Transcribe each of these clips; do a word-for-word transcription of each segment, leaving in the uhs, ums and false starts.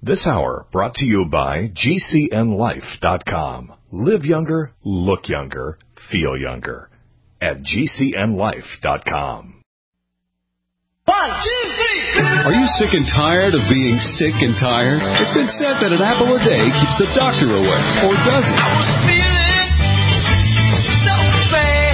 This hour brought to you by G C N life dot com. Live younger, look younger, feel younger at G C N life dot com. One, two, three. Are you sick and tired of being sick and tired? It's been said that an apple a day keeps the doctor away, or does it? I was feeling so bad.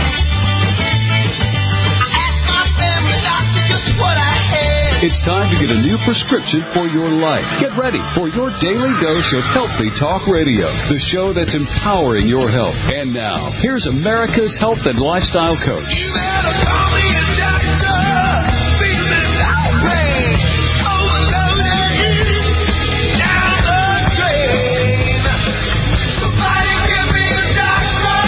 I asked my family doctor just what I had. It's time to get a new prescription for your life. Get ready for your daily dose of Healthy Talk Radio, the show that's empowering your health. And now, here's America's health and lifestyle coach. You better call me a doctor. Feeling outraged, overloaded, down the drain. Somebody give me a doctor.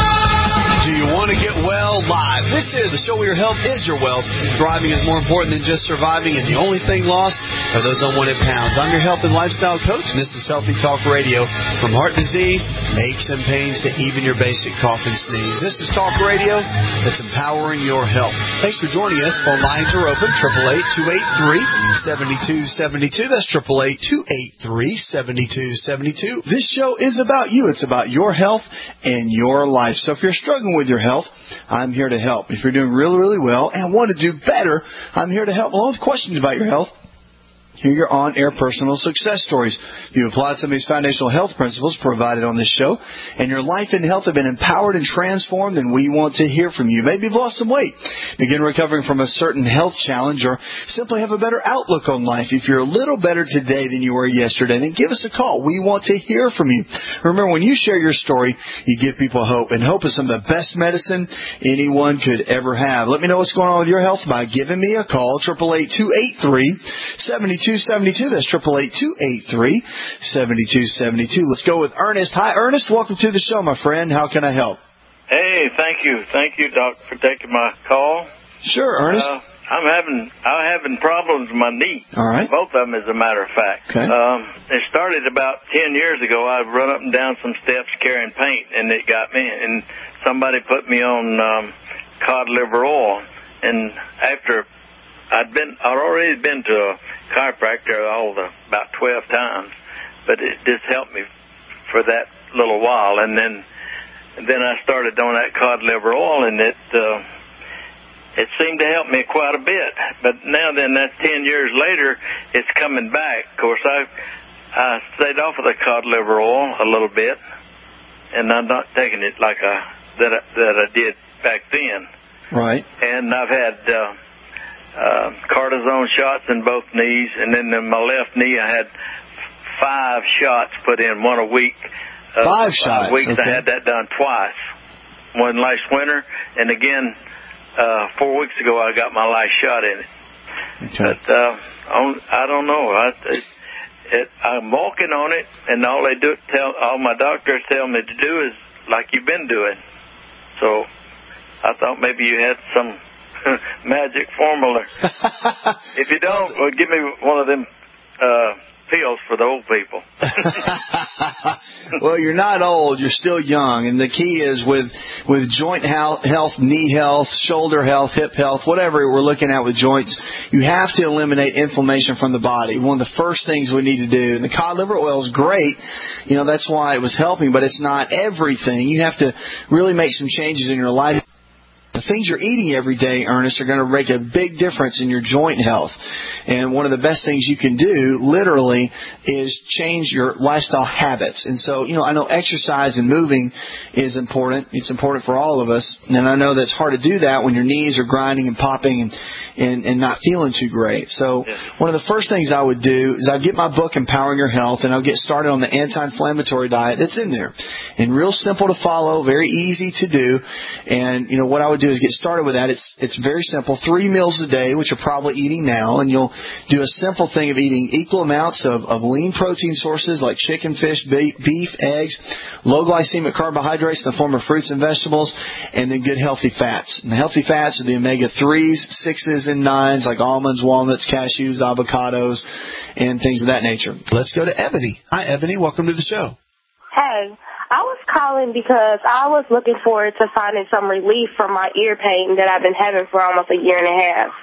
Do you want to get well live? This is the show where your health is your wealth. Thriving is more important than just surviving, and the only thing lost are those unwanted pounds. I'm your health and lifestyle coach, and this is Healthy Talk Radio. From heart disease, aches and pains, to even your basic cough and sneeze. This is Talk Radio that's empowering your health. Thanks for joining us. Phone lines are open, eight eight eight, two eight three, seven two seven two. That's eight eight eight, two eight three, seven two seven two. This show is about you. It's about your health and your life. So if you're struggling with your health, I'm here to help. If you're doing really, really well and want to do better, I'm here to help. Along with questions about your health, hear your on-air personal success stories. You applied some of these foundational health principles provided on this show, and your life and health have been empowered and transformed, and we want to hear from you. Maybe you've lost some weight, begin recovering from a certain health challenge, or simply have a better outlook on life. If you're a little better today than you were yesterday, then give us a call. We want to hear from you. Remember, when you share your story, you give people hope, and hope is some of the best medicine anyone could ever have. Let me know what's going on with your health by giving me a call, eight eight eight, two eight three, seven two seven two. That's eight eight eight, two eight three, seven two seven two. Let's go with Ernest. Hi, Ernest. Welcome to the show, my friend. How can I help? Hey, thank you. Thank you, Doc, for taking my call. Sure, Ernest. Uh, I'm having I'm having problems with my knee. All right. Both of them, as a matter of fact. Okay. Um, it started about ten years ago. I'd run up and down some steps carrying paint, and it got me. And somebody put me on um, cod liver oil. And after I'd been, I'd already been to a chiropractor all the about twelve times, but it just helped me for that little while. And then, and then I started on that cod liver oil, and it uh, it seemed to help me quite a bit. But now, then, that's ten years later, it's coming back. Of course, I I stayed off of the cod liver oil a little bit, and I'm not taking it like I that I, that I did back then. Right. And I've had Uh, Uh, cortisone shots in both knees, and then in my left knee I had five shots put in, one a week. Uh, five five shots? weeks. Okay. I had that done twice. One last winter, and again uh, four weeks ago I got my last shot in it. Okay. But uh, I don't know. I, it, it, I'm walking on it, and all they do tell all my doctors tell me to do is like you've been doing. So I thought maybe you had some magic formula. If you don't, well, give me one of them uh, pills for the old people. Well, you're not old. You're still young. And the key is with with joint health, knee health, shoulder health, hip health, whatever we're looking at with joints, you have to eliminate inflammation from the body. One of the first things we need to do. And the cod liver oil is great. You know, that's why it was helping, but it's not everything. You have to really make some changes in your life. The things you're eating every day, Ernest, are going to make a big difference in your joint health. And one of the best things you can do, literally, is change your lifestyle habits. And so, you know, I know exercise and moving is important. It's important for all of us. And I know that's hard to do that when your knees are grinding and popping and, and, and not feeling too great. So one of the first things I would do is I'd get my book, Empowering Your Health, and I'll get started on the anti-inflammatory diet that's in there. And real simple to follow, very easy to do. And, you know, what I would do is get started with that. It's it's very simple. Three meals a day, which you're probably eating now, and you'll do a simple thing of eating equal amounts of, of lean protein sources like chicken, fish, beef, eggs, low glycemic carbohydrates in the form of fruits and vegetables, and then good healthy fats. And the healthy fats are the omega threes, sixes, and nines like almonds, walnuts, cashews, avocados, and things of that nature. Let's go to Ebony. Hi, Ebony. Welcome to the show. Hey. I was calling because I was looking forward to finding some relief from my ear pain that I've been having for almost a year and a half.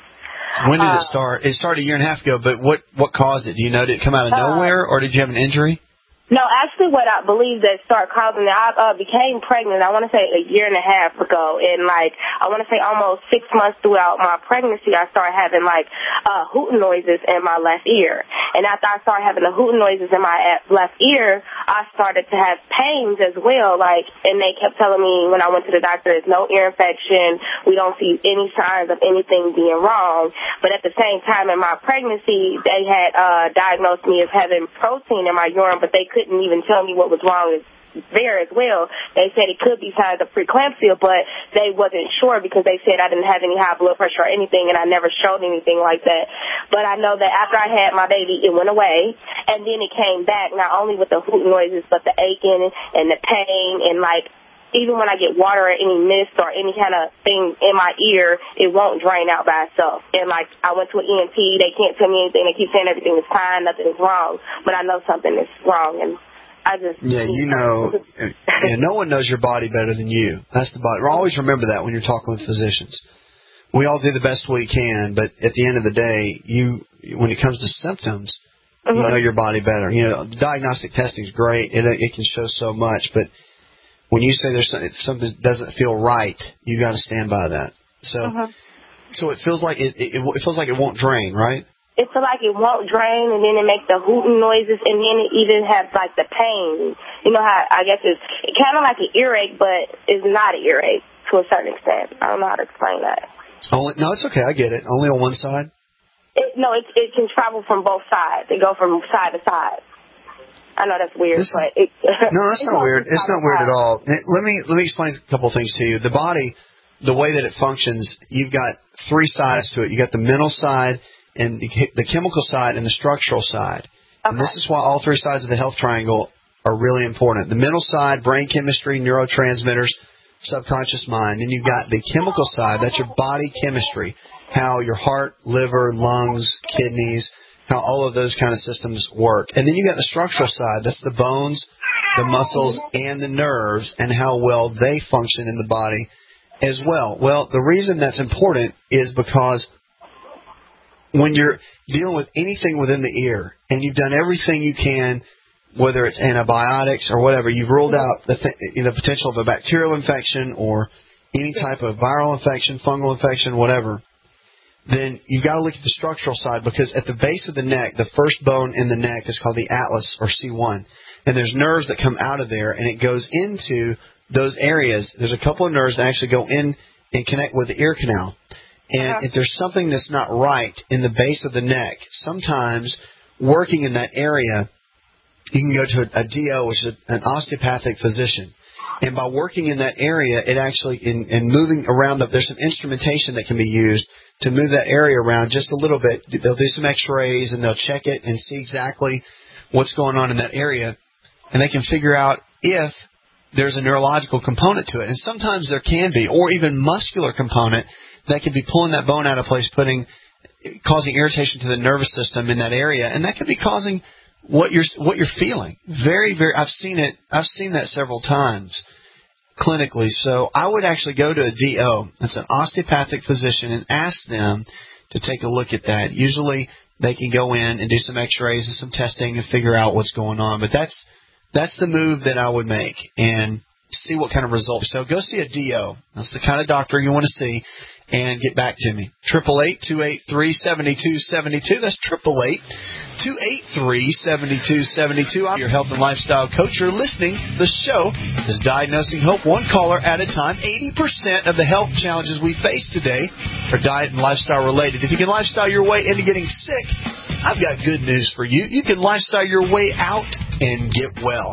When did uh, it start? It started a year and a half ago, but what, what caused it? Do you know? Did it come out of nowhere, or did you have an injury? No, actually what I believe that started causing it, I uh, became pregnant, I want to say a year and a half ago, and like, I want to say almost six months throughout my pregnancy, I started having like, uh, hooting noises in my left ear. And after I started having the hooting noises in my left ear, I started to have pains as well, like, and they kept telling me when I went to the doctor, there's no ear infection, we don't see any signs of anything being wrong. But at the same time in my pregnancy, they had, uh, diagnosed me as having protein in my urine, but they couldn't couldn't even tell me what was wrong there as well. They said it could be signs of preeclampsia, but they wasn't sure because they said I didn't have any high blood pressure or anything, and I never showed anything like that. But I know that after I had my baby, it went away, and then it came back, not only with the hoot noises, but the aching and the pain, and like even when I get water or any mist or any kind of thing in my ear, it won't drain out by itself. And, like, I went to an E N T. They can't tell me anything. They keep saying everything is fine, nothing is wrong. But I know something is wrong, and I just... Yeah, you know, yeah, no one knows your body better than you. That's the body. Always remember that when you're talking with physicians. We all do the best we can, but at the end of the day, you, when it comes to symptoms, mm-hmm. you know your body better. You know, diagnostic testing is great. It, it can show so much, but when you say there's something, something doesn't feel right, you got to stand by that. So, uh-huh. so it feels like it, it. It feels like it won't drain, right? It feels like it won't drain, and then it makes the hooting noises, and then it even has like the pain. You know how I guess it's it kind of like an earache, but it's not an earache to a certain extent. I don't know how to explain that. Only no, it's okay. I get it. Only on one side. It, no, it it can travel from both sides. They go from side to side. I know that's weird, this, but it, no, that's not weird. It's not weird at all. Let me let me explain a couple of things to you. The body, the way that it functions, you've got three sides to it. You got the mental side, and the, the chemical side, and the structural side. Okay. And this is why all three sides of the health triangle are really important. The mental side, brain chemistry, neurotransmitters, subconscious mind. Then you've got the chemical side. That's your body chemistry, how your heart, liver, lungs, kidneys, how all of those kind of systems work. And then you got the structural side. That's the bones, the muscles, and the nerves, and how well they function in the body as well. Well, the reason that's important is because when you're dealing with anything within the ear, and you've done everything you can, whether it's antibiotics or whatever, you've ruled out the, th- the potential of a bacterial infection or any type of viral infection, fungal infection, whatever, then you've got to look at the structural side, because at the base of the neck, the first bone in the neck is called the atlas, or C one. And there's nerves that come out of there, and it goes into those areas. There's a couple of nerves that actually go in and connect with the ear canal. And uh-huh. if there's something that's not right in the base of the neck, sometimes working in that area, you can go to a, a D O, which is an osteopathic physician. And by working in that area, it actually, in, in moving around, the, there's some instrumentation that can be used to move that area around just a little bit. They'll do some x-rays, and they'll check it and see exactly what's going on in that area. And they can figure out if there's a neurological component to it. And sometimes there can be, or even muscular component that can be pulling that bone out of place, putting, causing irritation to the nervous system in that area. And that could be causing what you're, what you're feeling. Very, very, I've seen it, I've seen that several times clinically. So I would actually go to a D O, that's an osteopathic physician, and ask them to take a look at that. Usually they can go in and do some x-rays and some testing and figure out what's going on. But that's that's the move that I would make, and see what kind of results. So go see a D O. That's the kind of doctor you want to see, and get back to me. eight eight eight, two eight three, seven two seven two. That's eight eight eight, two eight three, seven two seven two. I'm your health and lifestyle coach. You're listening. The show is Diagnosing Hope, one caller at a time. eighty percent of the health challenges we face today are diet and lifestyle related. If you can lifestyle your way into getting sick, I've got good news for you. You can lifestyle your way out and get well.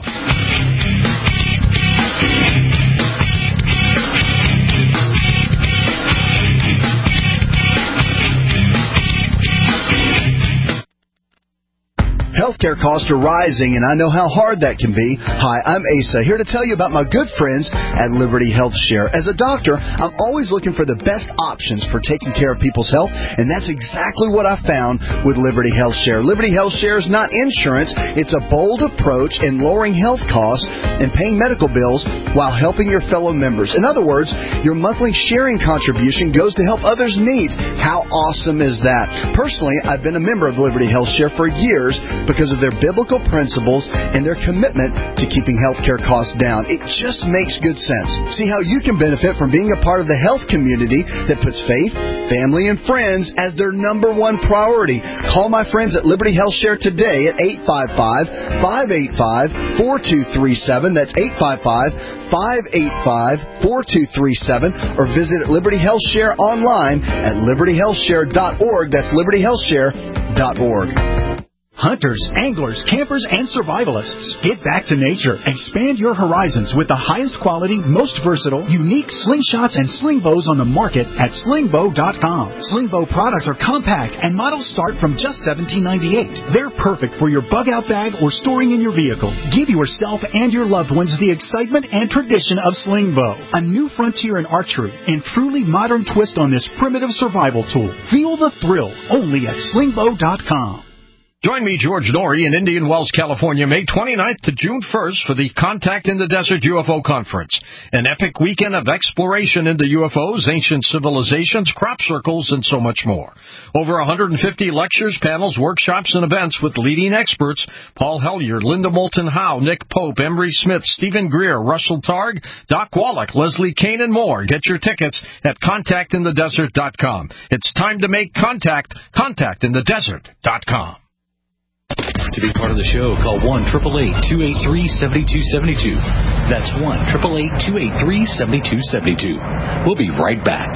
Healthcare costs are rising, and I know how hard that can be. Hi, I'm Asa, here to tell you about my good friends at Liberty Health Share. As a doctor, I'm always looking for the best options for taking care of people's health, and that's exactly what I found with Liberty Health Share. Liberty Health Share is not insurance. It's a bold approach in lowering health costs and paying medical bills while helping your fellow members. In other words, your monthly sharing contribution goes to help others' needs. How awesome is that? Personally, I've been a member of Liberty Health Share for years because of their biblical principles and their commitment to keeping healthcare costs down. It just makes good sense. See how you can benefit from being a part of the health community that puts faith, family, and friends as their number one priority. Call my friends at Liberty Health Share today at eight five five, five eight five, four two three seven. That's eight five five, five eight five, four two three seven. Or visit Liberty Health Share online at liberty health share dot org. That's liberty health share dot org. Hunters, anglers, campers, and survivalists, get back to nature. Expand your horizons with the highest quality, most versatile, unique slingshots and sling bows on the market at sling bow dot com. Sling bow products are compact and models start from just seventeen ninety-eight. They're perfect for your bug-out bag or storing in your vehicle. Give yourself and your loved ones the excitement and tradition of sling bow, a new frontier in archery and truly modern twist on this primitive survival tool. Feel the thrill only at sling bow dot com. Join me, George Norrie, in Indian Wells, California, May twenty-ninth to June first for the Contact in the Desert U F O Conference, an epic weekend of exploration into U F Os, ancient civilizations, crop circles, and so much more. Over one hundred fifty lectures, panels, workshops, and events with leading experts: Paul Hellyer, Linda Moulton Howe, Nick Pope, Emery Smith, Stephen Greer, Russell Targ, Doc Wallach, Leslie Kane, and more. Get your tickets at contact in the desert dot com. It's time to make contact. contact in the desert dot com. To be part of the show, call one eight eight eight, two eight three, seven two seven two. That's one eight eight eight, two eight three, seven two seven two. We'll be right back.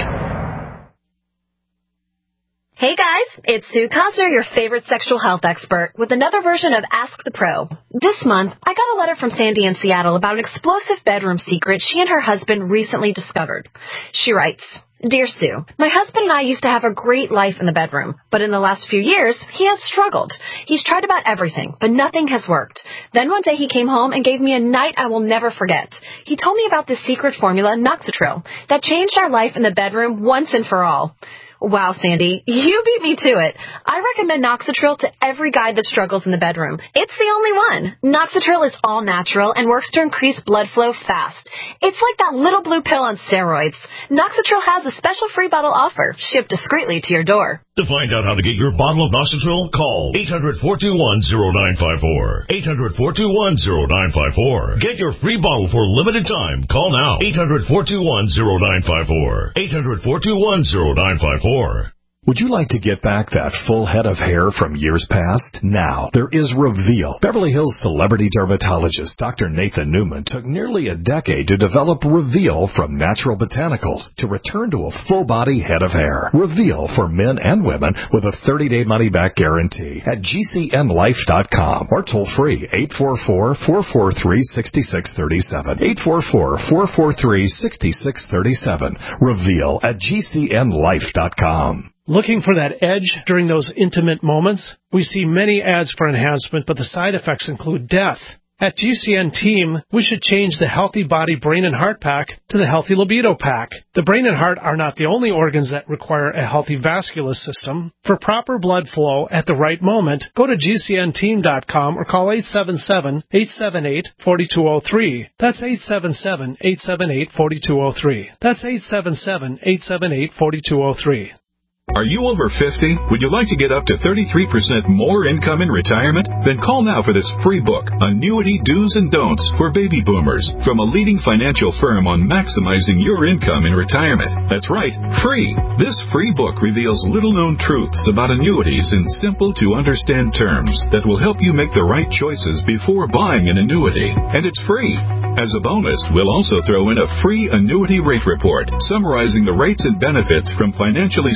Hey guys, it's Sue Cosner, your favorite sexual health expert, with another version of Ask the Pro. This month, I got a letter from Sandy in Seattle about an explosive bedroom secret she and her husband recently discovered. She writes, Dear Sue, my husband and I used to have a great life in the bedroom, but in the last few years, he has struggled. He's tried about everything, but nothing has worked. Then one day he came home and gave me a night I will never forget. He told me about this secret formula, Noxatril, that changed our life in the bedroom once and for all. Wow, Sandy, you beat me to it. I recommend Noxatril to every guy that struggles in the bedroom. It's the only one. Noxatril is all natural and works to increase blood flow fast. It's like that little blue pill on steroids. Noxatril has a special free bottle offer, shipped discreetly to your door. To find out how to get your bottle of Noxatril, call eight hundred, four two one, zero nine five four. eight hundred, four two one, zero nine five four. Get your free bottle for a limited time. Call now. eight hundred, four two one, zero nine five four. eight hundred, four two one, zero nine five four. Would you like to get back that full head of hair from years past? Now, there is Reveal. Beverly Hills celebrity dermatologist Doctor Nathan Newman took nearly a decade to develop Reveal from natural botanicals to return to a full-body head of hair. Reveal for men and women with a thirty-day money-back guarantee at G C N life dot com or toll-free eight four four, four four three, six six three seven. eight four four, four four three, six six three seven. Reveal at G C N life dot com. Looking for that edge during those intimate moments? We see many ads for enhancement, but the side effects include death. At G C N Team, we should change the Healthy Body Brain and Heart Pack to the Healthy Libido Pack. The brain and heart are not the only organs that require a healthy vascular system. For proper blood flow at the right moment, go to G C N team dot com or call eight seven seven, eight seven eight, four two zero three. That's eight seven seven, eight seven eight, four two zero three. That's eight seven seven, eight seven eight, four two zero three. Are you over fifty? Would you like to get up to thirty-three percent more income in retirement? Then call now for this free book, Annuity Do's and Don'ts for Baby Boomers, from a leading financial firm on maximizing your income in retirement. That's right, free. This free book reveals little-known truths about annuities in simple-to-understand terms that will help you make the right choices before buying an annuity. And it's free. As a bonus, we'll also throw in a free annuity rate report summarizing the rates and benefits from financially strong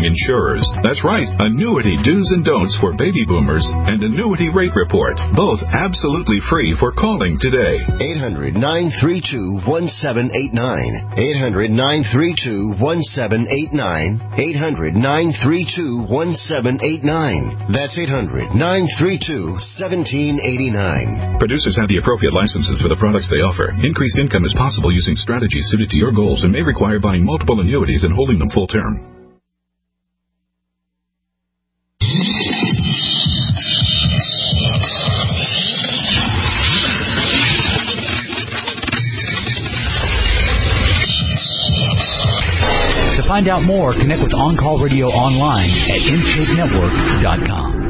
insurers. That's right, annuity do's and don'ts for baby boomers and annuity rate report. Both absolutely free for calling today. eight hundred, nine three two, one seven eight nine. eight hundred, nine three two, one seven eight nine. eight hundred, nine three two, one seven eight nine. That's eight hundred, nine three two, one seven eight nine. Producers have the appropriate licenses for the products they offer. Increased income is possible using strategies suited to your goals and may require buying multiple annuities and holding them full term. To find out more, connect with On Call Radio online at in shape network dot com.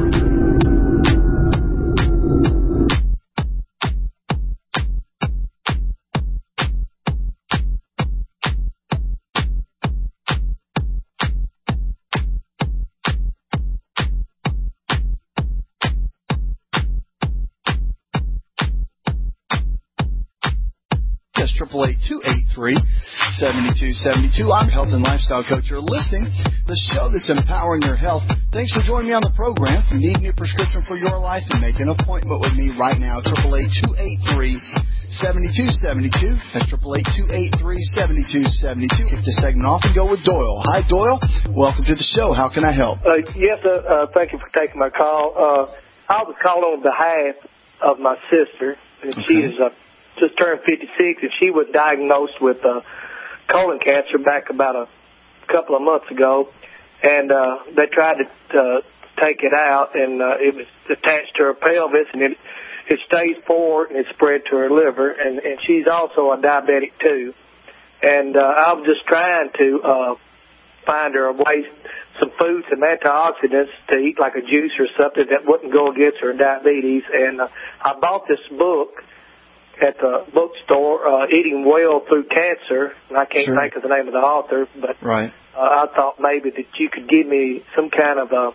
triple eight, two eight three, seven two seven two. I'm Health and Lifestyle Coach. You're listening to the show that's empowering your health. Thanks for joining me on the program. If you need a prescription for your life, and make an appointment with me right now, triple eight, two eight three, seven two seven two. That's triple eight, two eight three, seven two seven two. Kick the segment off and go with Doyle. Hi, Doyle. Welcome to the show. How can I help? Uh, yes, uh, uh, thank you for taking my call. Uh, I was calling on behalf of my sister, and okay. she is uh, just turned fifty-six, and she was diagnosed with uh, colon cancer back about a couple of months ago, and uh, they tried to uh, take it out, and uh, it was attached to her pelvis, and it, it stage four, and it spread to her liver, and, and she's also a diabetic too. And uh, I was just trying to uh, find her a way, some food, some antioxidants to eat, like a juice or something that wouldn't go against her diabetes. And uh, I bought this book at the bookstore, uh, Eating Well Through Cancer, and I can't sure. think of the name of the author, but right. uh, I thought maybe that you could give me some kind of a,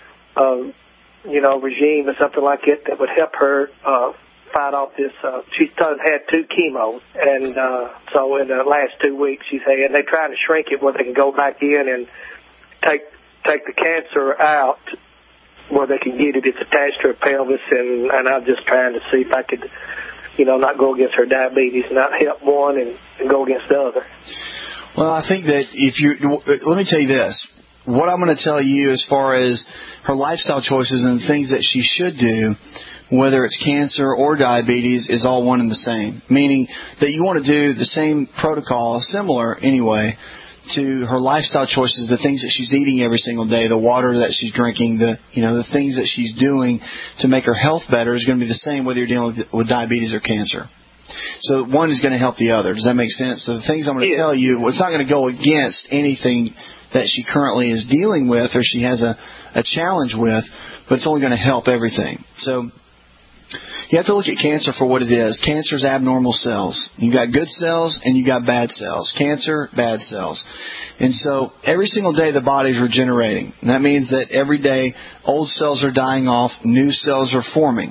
a you know, regime or something like it that would help her uh, fight off this. Uh, she's done, had two chemos, and uh, so in the last two weeks she's had, and they're trying to shrink it where they can go back in and take take the cancer out where they can get it. It's attached to her pelvis, and, and I'm just trying to see if I could, you know, not go against her diabetes, not help one and, and go against the other. Well, I think that if you, let me tell you this, what I'm going to tell you as far as her lifestyle choices and the things that she should do, whether it's cancer or diabetes, is all one and the same. Meaning that you want to do the same protocol, similar anyway, to her lifestyle choices, the things that she's eating every single day, the water that she's drinking, the you know the things that she's doing to make her health better is going to be the same whether you're dealing with, with diabetes or cancer. So one is going to help the other. Does that make sense? So the things I'm going to yeah. tell you, well, it's not going to go against anything that she currently is dealing with or she has a, a challenge with, but it's only going to help everything. So you have to look at cancer for what it is. Cancer is abnormal cells. You've got good cells and you've got bad cells. Cancer, bad cells. And so every single day the body's regenerating. And that means that every day old cells are dying off, new cells are forming.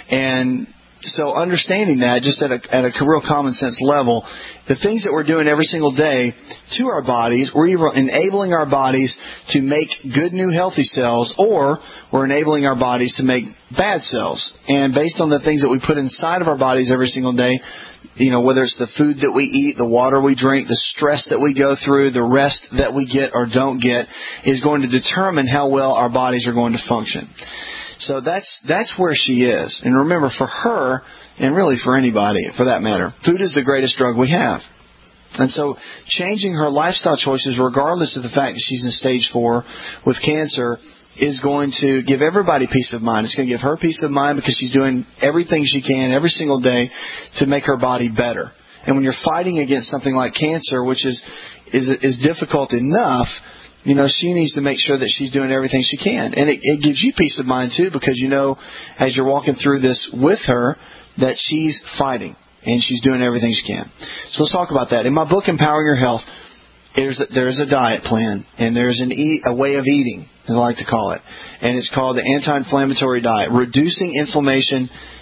And so understanding that just at a, at a real common sense level, the things that we're doing every single day to our bodies, we're either enabling our bodies to make good new healthy cells, or we're enabling our bodies to make bad cells. And based on the things that we put inside of our bodies every single day, you know, whether it's the food that we eat, the water we drink, the stress that we go through, the rest that we get or don't get, is going to determine how well our bodies are going to function. So that's that's where she is. And remember, for her, and really for anybody, for that matter, food is the greatest drug we have. And so changing her lifestyle choices, regardless of the fact that she's in stage four with cancer, is going to give everybody peace of mind. It's going to give her peace of mind because she's doing everything she can every single day to make her body better. And when you're fighting against something like cancer, which is is, is difficult enough, you know, she needs to make sure that she's doing everything she can. And it, it gives you peace of mind, too, because you know, as you're walking through this with her, that she's fighting and she's doing everything she can. So let's talk about that. In my book, Empowering Your Health, there's a, there's a diet plan, and there's an eat, a way of eating, as I like to call it. And it's called the anti-inflammatory diet, reducing inflammation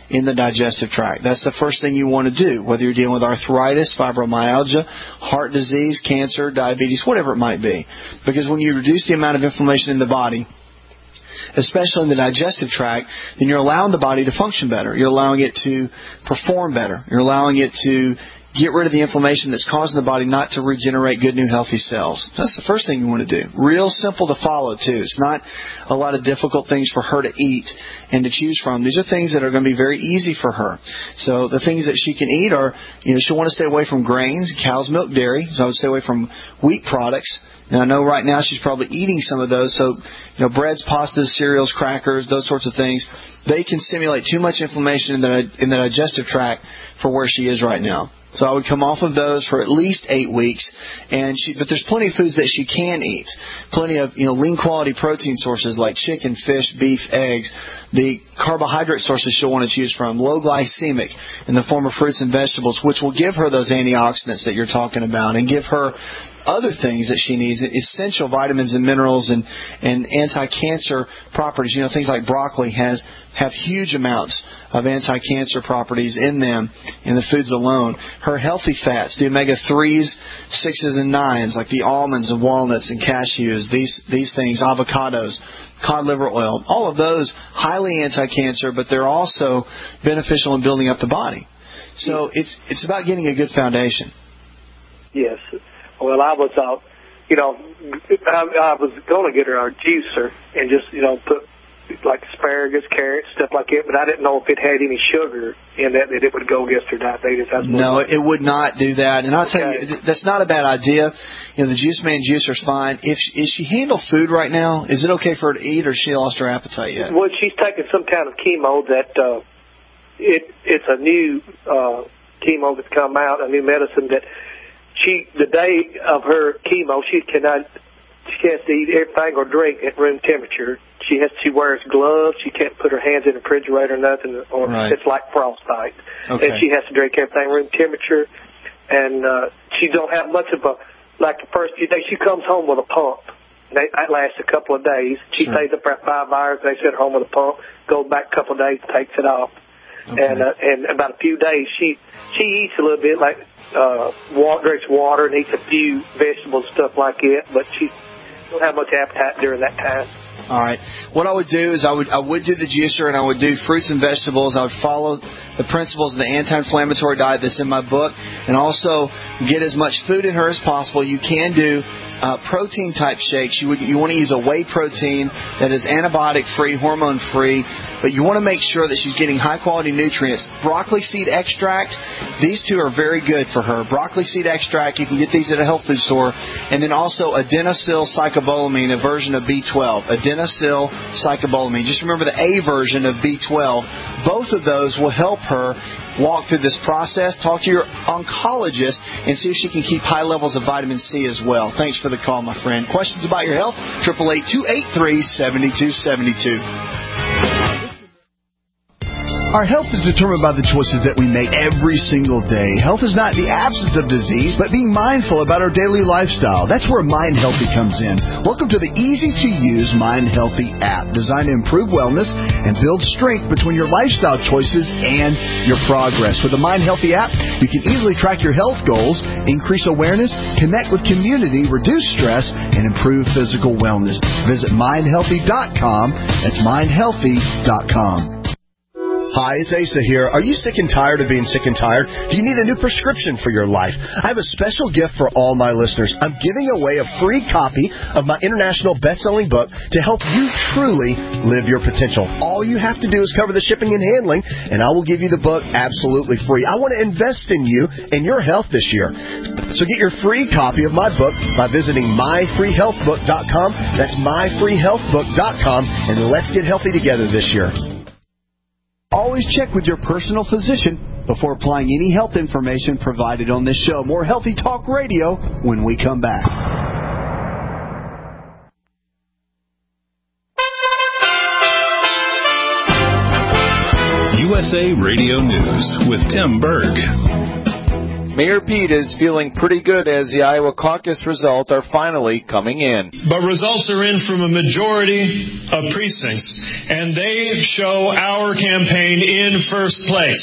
in the digestive tract. That's the first thing you want to do, whether you're dealing with arthritis, fibromyalgia, heart disease, cancer, diabetes, whatever it might be. Because when you reduce the amount of inflammation in the body, especially in the digestive tract, then you're allowing the body to function better. You're allowing it to perform better. You're allowing it to get rid of the inflammation that's causing the body not to regenerate good, new, healthy cells. That's the first thing you want to do. Real simple to follow, too. It's not a lot of difficult things for her to eat and to choose from. These are things that are going to be very easy for her. So the things that she can eat are, you know, she'll want to stay away from grains, cow's milk, dairy. So I would stay away from wheat products. Now, I know right now she's probably eating some of those, so, you know, breads, pastas, cereals, crackers, those sorts of things, they can stimulate too much inflammation in the, in the digestive tract for where she is right now. So I would come off of those for at least eight weeks, and she, but there's plenty of foods that she can eat. Plenty of, you know, lean quality protein sources like chicken, fish, beef, eggs. The carbohydrate sources she'll want to choose from, low glycemic in the form of fruits and vegetables, which will give her those antioxidants that you're talking about and give her other things that she needs, essential vitamins and minerals and, and anti-cancer properties. You know, things like broccoli has have huge amounts of anti-cancer properties in them in the foods alone. Her healthy fats, the omega threes, sixes, and nines, like the almonds and walnuts and cashews, these these things, avocados, cod liver oil, all of those highly anti-cancer, but they're also beneficial in building up the body. So it's it's about getting a good foundation. Yes. Well, I was, uh, you know, I, I was going to get her a juicer and just, you know, put like asparagus, carrots, stuff like that, but I didn't know if it had any sugar in that that it would go against her diabetes. That's no, it would not do that. And I'll tell okay. you, that's not a bad idea. You know, the Juice Man juicer's fine. If is she handle food right now? Is it okay for her to eat, or has she lost her appetite yet? Well, she's taking some kind of chemo that uh, it it's a new uh, chemo that's come out, a new medicine that. She, the day of her chemo, she cannot, she has to eat everything or drink at room temperature. She has, she wears gloves. She can't put her hands in the refrigerator or nothing, or right. It's like frostbite. Okay. And she has to drink everything room temperature. And uh, she don't have much of a, like the first few days, she comes home with a pump. They, that lasts a couple of days. She sure. stays up for five hours. They send her home with a pump. Goes back a couple of days, takes it off. Okay. And uh, and about a few days, she she eats a little bit, like uh, water, drinks water, and eats a few vegetables, stuff like that. But she don't have much appetite during that time. All right. What I would do is I would I would do the juicer, and I would do fruits and vegetables. I would follow the principles of the anti-inflammatory diet that's in my book, and also get as much food in her as possible. You can do uh, protein-type shakes. You would you want to use a whey protein that is antibiotic-free, hormone-free, but you want to make sure that she's getting high-quality nutrients. Broccoli seed extract, these two are very good for her. Broccoli seed extract, you can get these at a health food store, and then also adenosyl cyclobolamine, a version of B twelve. Adenosyl cyclobolamine. Just remember the A version of B twelve. Both of those will help her walk through this process. Talk to your oncologist and see if she can keep high levels of vitamin C as well. Thanks for the call, my friend. Questions about your health? eight eight eight, two eight three, seven two seven two. Our health is determined by the choices that we make every single day. Health is not the absence of disease, but being mindful about our daily lifestyle. That's where Mind Healthy comes in. Welcome to the easy-to-use Mind Healthy app, designed to improve wellness and build strength between your lifestyle choices and your progress. With the Mind Healthy app, you can easily track your health goals, increase awareness, connect with community, reduce stress, and improve physical wellness. Visit mind healthy dot com. That's mind healthy dot com. Hi, it's Asa here. Are you sick and tired of being sick and tired? Do you need a new prescription for your life? I have a special gift for all my listeners. I'm giving away a free copy of my international best-selling book to help you truly live your potential. All you have to do is cover the shipping and handling, and I will give you the book absolutely free. I want to invest in you and your health this year. So get your free copy of my book by visiting my free health book dot com. That's my free health book dot com, and let's get healthy together this year. Always check with your personal physician before applying any health information provided on this show. More Healthy Talk Radio when we come back. U S A Radio News with Tim Berg. Mayor Pete is feeling pretty good as the Iowa caucus results are finally coming in. But results are in from a majority of precincts, and they show our campaign in first place.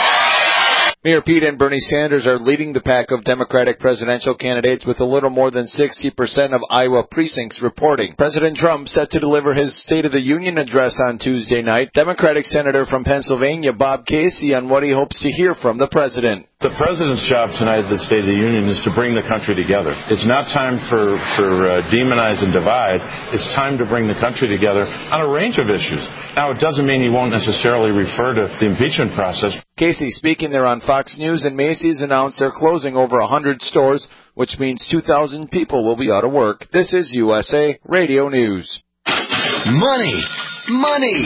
Mayor Pete and Bernie Sanders are leading the pack of Democratic presidential candidates with a little more than sixty percent of Iowa precincts reporting. President Trump set to deliver his State of the Union address on Tuesday night. Democratic Senator from Pennsylvania, Bob Casey, on what he hopes to hear from the president. The president's job tonight at the State of the Union is to bring the country together. It's not time for, for uh, demonize and divide. It's time to bring the country together on a range of issues. Now, it doesn't mean he won't necessarily refer to the impeachment process. Casey speaking there on Fox News, and Macy's announced they're closing over one hundred stores, which means two thousand people will be out of work. This is U S A Radio News. Money, money,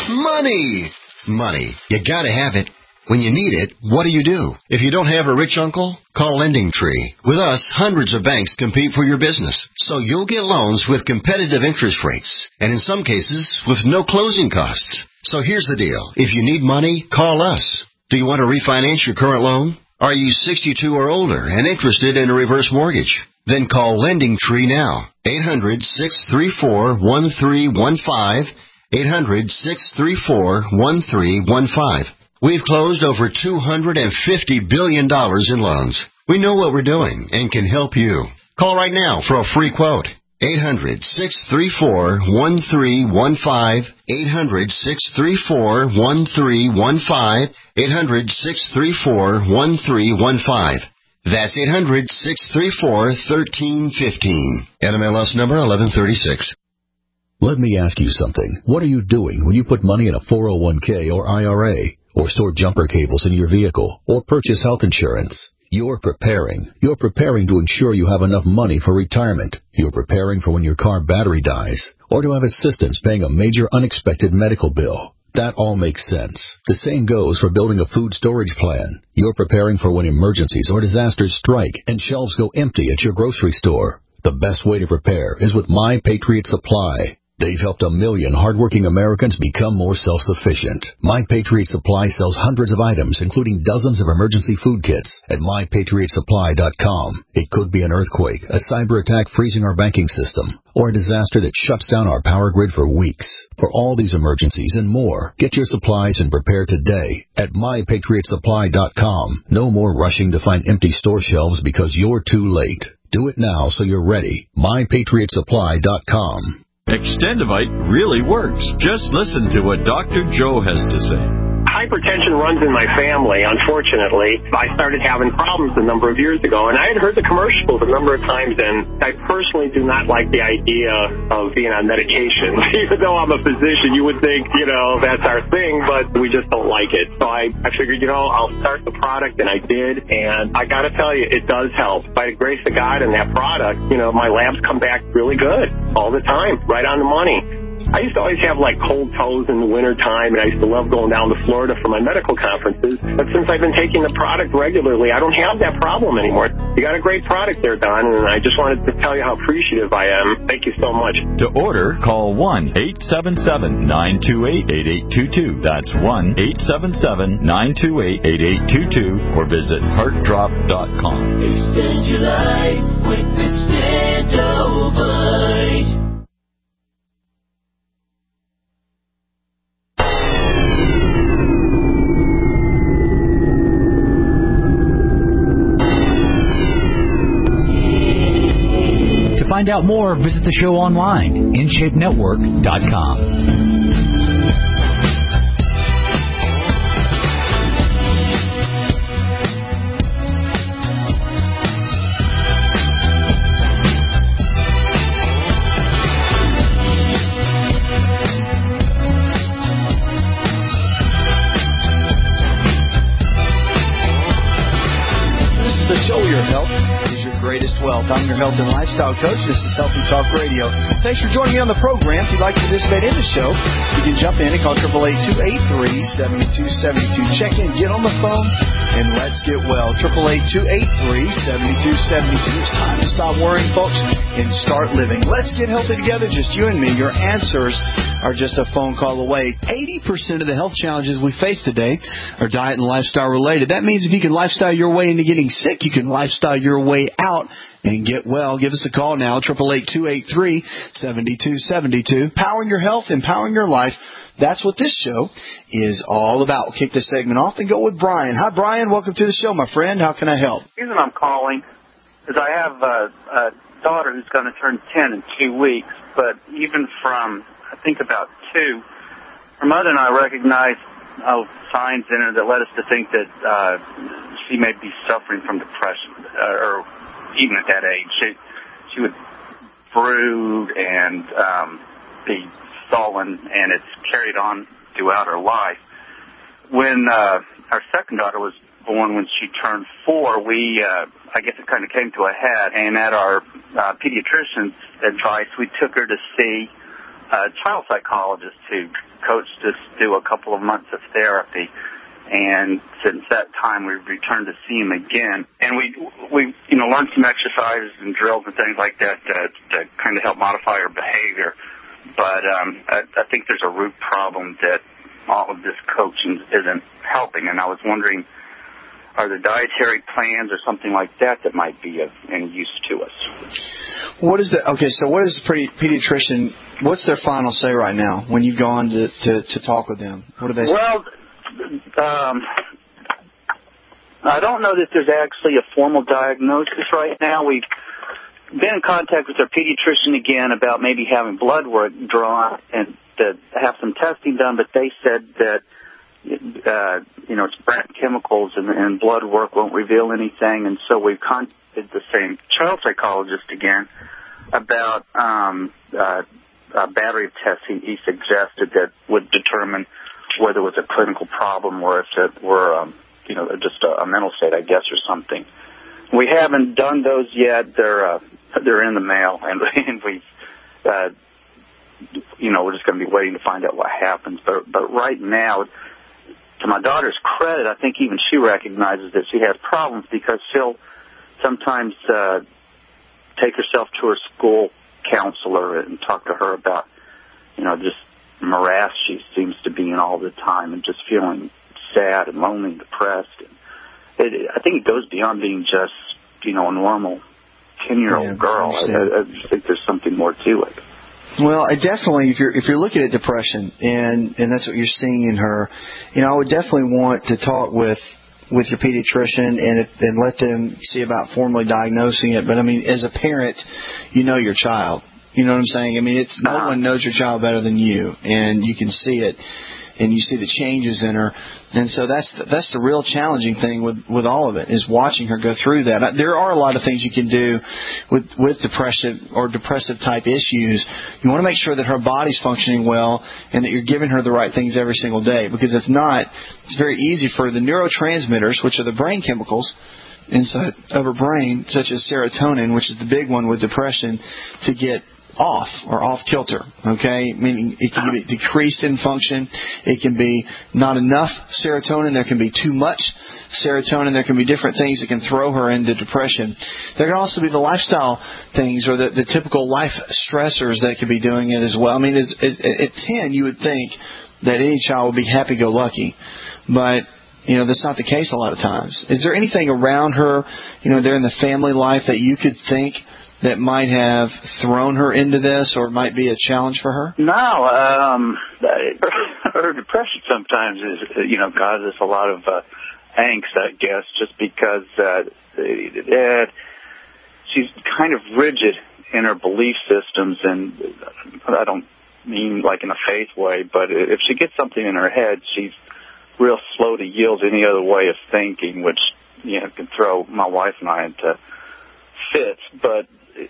money, money. You gotta have it. When you need it, what do you do? If you don't have a rich uncle, call Lending Tree. With us, hundreds of banks compete for your business, so you'll get loans with competitive interest rates, and in some cases, with no closing costs. So here's the deal. If you need money, call us. Do you want to refinance your current loan? Are you sixty-two or older and interested in a reverse mortgage? Then call Lending Tree now. eight hundred, six three four, one three one five. eight hundred, six three four, one three one five. We've closed over two hundred fifty billion dollars in loans. We know what we're doing and can help you. Call right now for a free quote. eight hundred, six three four, one three one five. eight hundred, six three four, one three one five. eight hundred, six three four, one three one five. That's eight hundred, six three four, one three one five. N M L S number eleven thirty-six. Let me ask you something. What are you doing when you put money in a four oh one k or I R A, or store jumper cables in your vehicle, or purchase health insurance? You're preparing. You're preparing to ensure you have enough money for retirement. You're preparing for when your car battery dies, or to have assistance paying a major unexpected medical bill. That all makes sense. The same goes for building a food storage plan. You're preparing for when emergencies or disasters strike and shelves go empty at your grocery store. The best way to prepare is with My Patriot Supply. They've helped a million hardworking Americans become more self-sufficient. My Patriot Supply sells hundreds of items, including dozens of emergency food kits, at my patriot supply dot com. It could be an earthquake, a cyber attack freezing our banking system, or a disaster that shuts down our power grid for weeks. For all these emergencies and more, get your supplies and prepare today at my patriot supply dot com. No more rushing to find empty store shelves because you're too late. Do it now so you're ready. my patriot supply dot com. Extendivite really works. Just listen to what Doctor Joe has to say. Hypertension runs in my family, unfortunately. I started having problems a number of years ago, and I had heard the commercials a number of times, and I personally do not like the idea of being on medication. Even though I'm a physician, you would think, you know, that's our thing, but we just don't like it. So I, I figured, you know, I'll start the product, and I did, and I got to tell you, it does help. By the grace of God and that product, you know, my labs come back really good all the time, right on the money. I used to always have, like, cold toes in the wintertime, and I used to love going down to Florida for my medical conferences. But since I've been taking the product regularly, I don't have that problem anymore. You got a great product there, Don, and I just wanted to tell you how appreciative I am. Thank you so much. To order, call one eight seven seven, nine two eight, eight eight two two. That's one eight seven seven, nine two eight, eight eight two two, or visit heart drop dot com. Extend your life with Extendovite. To find out more, visit the show online, in shape network dot com. Wealth. I'm your health and lifestyle coach. This is Healthy Talk Radio. Thanks for joining me on the program. If you'd like to participate in the show, you can jump in and call eight eight eight, two eight three, seven two seven two. Check in, get on the phone, and let's get well. Triple eight two eight three seven two seven two. It's time to stop worrying, folks, and start living. Let's get healthy together, just you and me. Your answers are just a phone call away. eighty percent of the health challenges we face today are diet and lifestyle related. That means if you can lifestyle your way into getting sick, you can lifestyle your way out and get well. Give us a call now, triple eight two eight three seven two seven two. Powering your health, empowering your life. That's what this show is all about. We'll kick this segment off and go with Brian. Hi, Brian. Welcome to the show, my friend. How can I help? The reason I'm calling is I have a, a daughter who's going to turn ten in two weeks, but even from, I think, about two, her mother and I recognized uh, signs in her that led us to think that uh, she may be suffering from depression, uh, or even at that age. She, she would brood and um, be sullen, and it's carried on throughout her life. When uh, our second daughter was born, when she turned four, we, uh, I guess it kind of came to a head, and at our uh, pediatrician's advice, we took her to see a child psychologist who coached us through a couple of months of therapy. And since that time, we've returned to see him again. And we, we, you know, learned some exercises and drills and things like that to, to kind of help modify her behavior. But um, I, I think there's a root problem that all of this coaching isn't helping. And I was wondering, are there dietary plans or something like that that might be of any use to us? What is the okay? So, what is the pediatrician? What's their final say right now when you've gone to to, to talk with them? What do they say? Well, um, I don't know that there's actually a formal diagnosis right now. We've been in contact with our pediatrician again about maybe having blood work drawn and to have some testing done, but they said that, uh, you know, it's brain chemicals and, and blood work won't reveal anything, and so we've contacted the same child psychologist again about um, uh, a battery of tests he, he suggested that would determine whether it was a clinical problem or if it were, um, you know, just a, a mental state, I guess, or something. We haven't done those yet. They're uh, they're in the mail, and, and we, uh, you know, we're just going to be waiting to find out what happens. But but right now, to my daughter's credit, I think even she recognizes that she has problems because she'll sometimes uh, take herself to her school counselor and talk to her about, you know, just morass she seems to be in all the time and just feeling sad and lonely and depressed. And it, I think it goes beyond being just, you know, a normal ten-year-old yeah, girl. I, I, I just think there's something more to it. Well, I definitely, if you're if you're looking at depression and and that's what you're seeing in her, you know, I would definitely want to talk with with your pediatrician and and let them see about formally diagnosing it. But I mean, as a parent, you know your child. You know what I'm saying? I mean, it's no uh-huh. one knows your child better than you, and you can see it, and you see the changes in her. And so that's the, that's the real challenging thing with, with all of it, is watching her go through that. There are a lot of things you can do with, with depressive or depressive type issues. You want to make sure that her body's functioning well and that you're giving her the right things every single day. Because if not, it's very easy for the neurotransmitters, which are the brain chemicals inside of her brain, such as serotonin, which is the big one with depression, to get off or off kilter, okay? Meaning it can be decreased in function. It can be not enough serotonin. There can be too much serotonin. There can be different things that can throw her into depression. There can also be the lifestyle things or the, the typical life stressors that could be doing it as well. I mean, as, at, at ten, you would think that any child would be happy-go-lucky, but you know, that's not the case a lot of times. Is there anything around her, you know, there in the family life that you could think that might have thrown her into this or might be a challenge for her? No. Um, her depression sometimes is, you know, causes a lot of uh, angst, I guess, just because uh, uh, she's kind of rigid in her belief systems, and I don't mean like in a faith way, but if she gets something in her head, she's real slow to yield to any other way of thinking, which, you know, can throw my wife and I into fits. But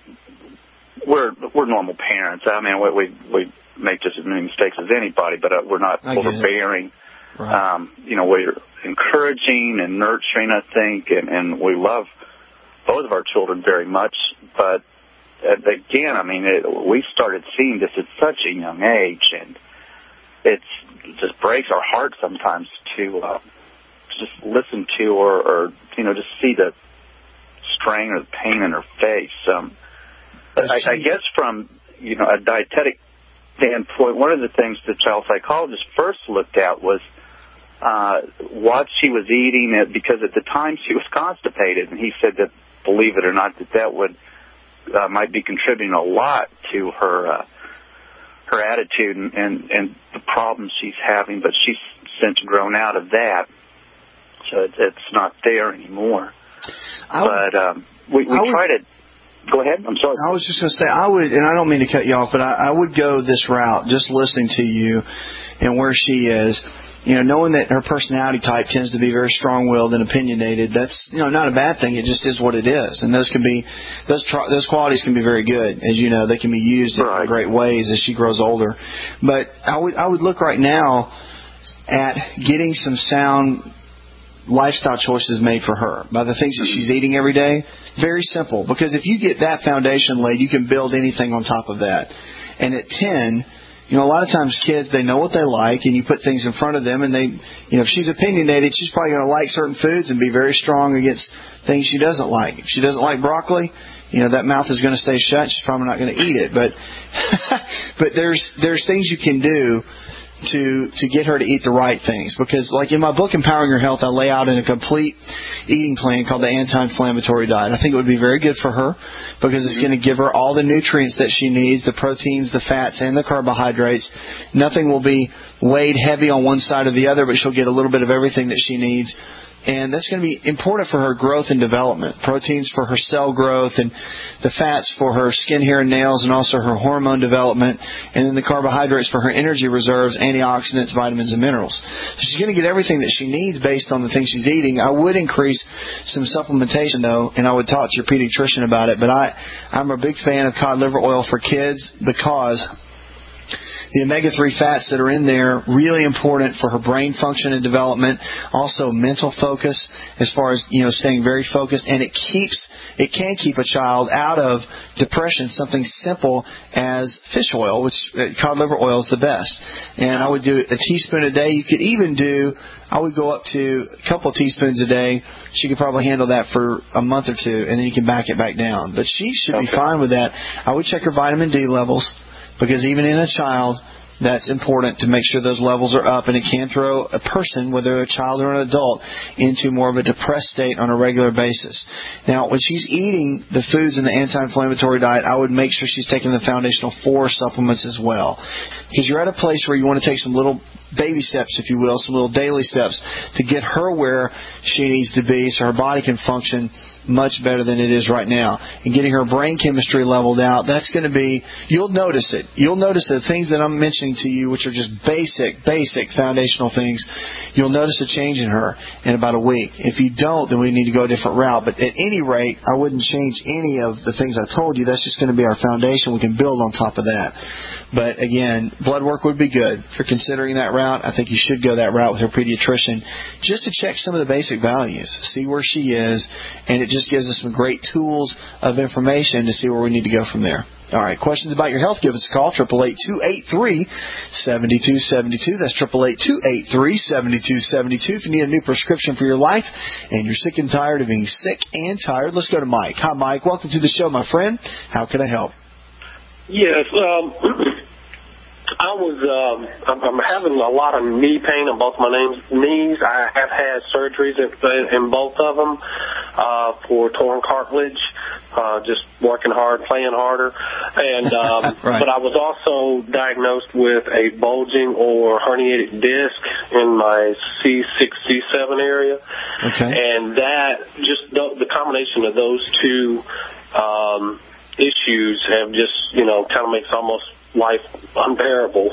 we're we're normal parents. I mean, we we, we make just as many mistakes as anybody, but uh, we're not I overbearing. Right. Um, you know, we're encouraging and nurturing, I think, and, and we love both of our children very much. But uh, again, I mean, it, we started seeing this at such a young age, and it's, it just breaks our heart sometimes to uh, just listen to or, or you know, just see the strain or the pain in her face. Um, I, I guess from, you know, a dietetic standpoint, one of the things the child psychologist first looked at was uh, what she was eating, because at the time she was constipated, and he said that, believe it or not, that that would uh, might be contributing a lot to her uh, her attitude and, and, and the problems she's having, but she's since grown out of that, so it's, it's not there anymore. I would, but um, we, we try to... Go ahead. I'm sorry. I was just going to say, I would, and I don't mean to cut you off, but I, I would go this route, just listening to you and where she is. You know, knowing that her personality type tends to be very strong-willed and opinionated, that's, you know, not a bad thing. It just is what it is. And those can be, those tr- those qualities can be very good. As you know, they can be used in right. great ways as she grows older. But I would, I would look right now at getting some sound lifestyle choices made for her by the things that she's eating every day. Very simple, because if you get that foundation laid, you can build anything on top of that. And at ten, you know, a lot of times kids, they know what they like, and you put things in front of them, and they, you know, if she's opinionated, she's probably going to like certain foods and be very strong against things she doesn't like. If she doesn't like broccoli, you know, that mouth is going to stay shut. She's probably not going to eat it. But but there's there's things you can do to to get her to eat the right things. Because, like in my book, Empowering Your Health, I lay out in a complete eating plan called the Anti-Inflammatory Diet. I think it would be very good for her because it's going to give her all the nutrients that she needs, the proteins, the fats, and the carbohydrates. Nothing will be weighed heavy on one side or the other, but she'll get a little bit of everything that she needs. And that's going to be important for her growth and development. Proteins for her cell growth, and the fats for her skin, hair, and nails, and also her hormone development. And then the carbohydrates for her energy reserves, antioxidants, vitamins, and minerals. So she's going to get everything that she needs based on the things she's eating. I would increase some supplementation, though, and I would talk to your pediatrician about it. But I, I'm a big fan of cod liver oil for kids because the omega three fats that are in there, really important for her brain function and development. Also mental focus as far as, you know, staying very focused. And it keeps, it can keep a child out of depression, something simple as fish oil, which uh, cod liver oil is the best. And I would do a teaspoon a day. You could even do, I would go up to a couple of teaspoons a day. She could probably handle that for a month or two, and then you can back it back down. But she should okay. be fine with that. I would check her vitamin D levels, because even in a child, that's important to make sure those levels are up, and it can throw a person, whether a child or an adult, into more of a depressed state on a regular basis. Now, when she's eating the foods in the anti-inflammatory diet, I would make sure she's taking the Foundational four supplements as well, because you're at a place where you want to take some little baby steps, if you will, some little daily steps to get her where she needs to be so her body can function much better than it is right now. And getting her brain chemistry leveled out, that's going to be, you'll notice it. You'll notice the things that I'm mentioning to you, which are just basic, basic foundational things, you'll notice a change in her in about a week. If you don't, then we need to go a different route. But at any rate, I wouldn't change any of the things I told you. That's just going to be our foundation. We can build on top of that. But again, blood work would be good. If you're considering that route, I think you should go that route with your pediatrician just to check some of the basic values, see where she is, and it just gives us some great tools of information to see where we need to go from there. All right, questions about your health, give us a call, eight eight eight, two eight three, seven two seven two. That's eight eight eight, two eight three, seven two seven two. If you need a new prescription for your life and you're sick and tired of being sick and tired, let's go to Mike. Hi, Mike. Welcome to the show, my friend. How can I help? Yes, um, I was, um, I'm, I'm having a lot of knee pain in both my names, knees. I have had surgeries in, in both of them uh, for torn cartilage, uh, just working hard, playing harder. And um, right. But I was also diagnosed with a bulging or herniated disc in my C six, C seven area. Okay. And that, just the, the combination of those two um issues have just, you know, kind of makes almost life unbearable.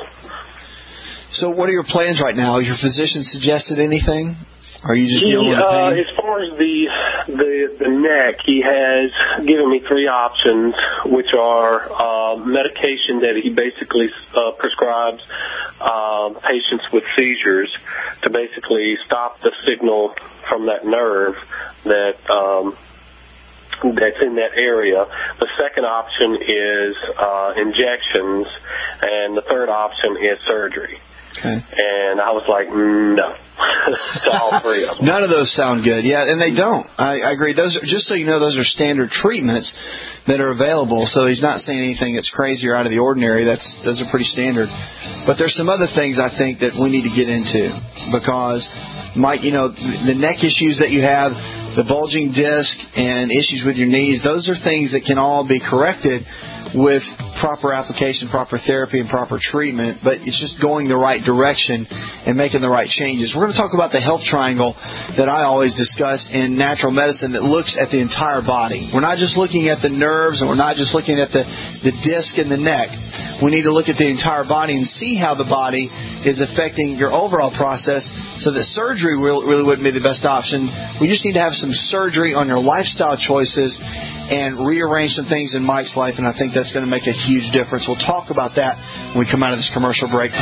So what are your plans right now? Has your physician suggested anything? Or are you just dealing he, with the pain? Uh, as far as the, the the neck, he has given me three options, which are uh, medication that he basically uh, prescribes uh, patients with seizures to basically stop the signal from that nerve that um that's in that area. The second option is uh, injections, and the third option is surgery. Okay. And I was like, mm, no, to all three of them. None of those sound good. Yeah, and they don't. I, I agree. Those are, just so you know, those are standard treatments that are available. So he's not saying anything that's crazy or out of the ordinary. That's those are pretty standard. But there's some other things I think that we need to get into because, Mike, you know, the neck issues that you have, the bulging disc and issues with your knees, those are things that can all be corrected with proper application, proper therapy, and proper treatment, but it's just going the right direction and making the right changes. We're going to talk about the health triangle that I always discuss in natural medicine that looks at the entire body. We're not just looking at the nerves and we're not just looking at the, the disc and the neck. We need to look at the entire body and see how the body is affecting your overall process so that surgery really, really wouldn't be the best option. We just need to have some surgery on your lifestyle choices and rearrange some things in Mike's life, and I think that's going to make a huge difference. We'll talk about that when we come out of this commercial break.